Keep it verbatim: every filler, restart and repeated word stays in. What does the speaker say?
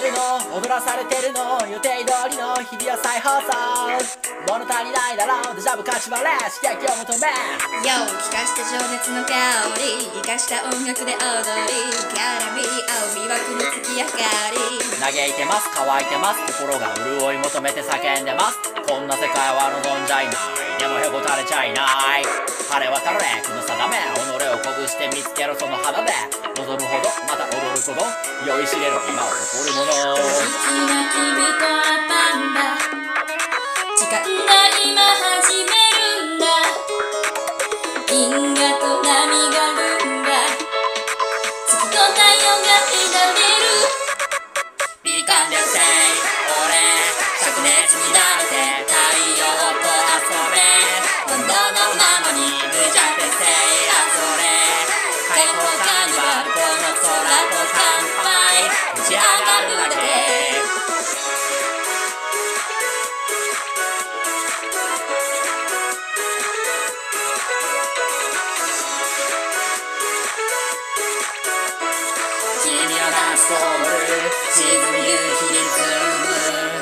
るの踊らされてるの予定通りの日々は再放送物足りないだろうデジャブ勝ち割れ刺激を求め Yo 聞かした情熱の香り生かした音楽で踊り絡み合う魅惑の月明かり嘆いてます乾いてます心が潤い求めて叫んでますこんな世界は望んじゃいないでもへこたれちゃいない晴れ渡れこの定め己を鼓舞して見つけろその肌で望むほどまた踊るほど酔いしれろ今を誇るもの好きな君とはパンダ時間が今始めるんだ銀河と波がルンバ月と太陽が乱れるビーカンでせい俺灼熱になれて太陽と遊べ温度のままに無弱でせいあそれ解放カニバルこの空と乾杯打ち上がるだけ君はダンスを踊る沈む夕日にズーム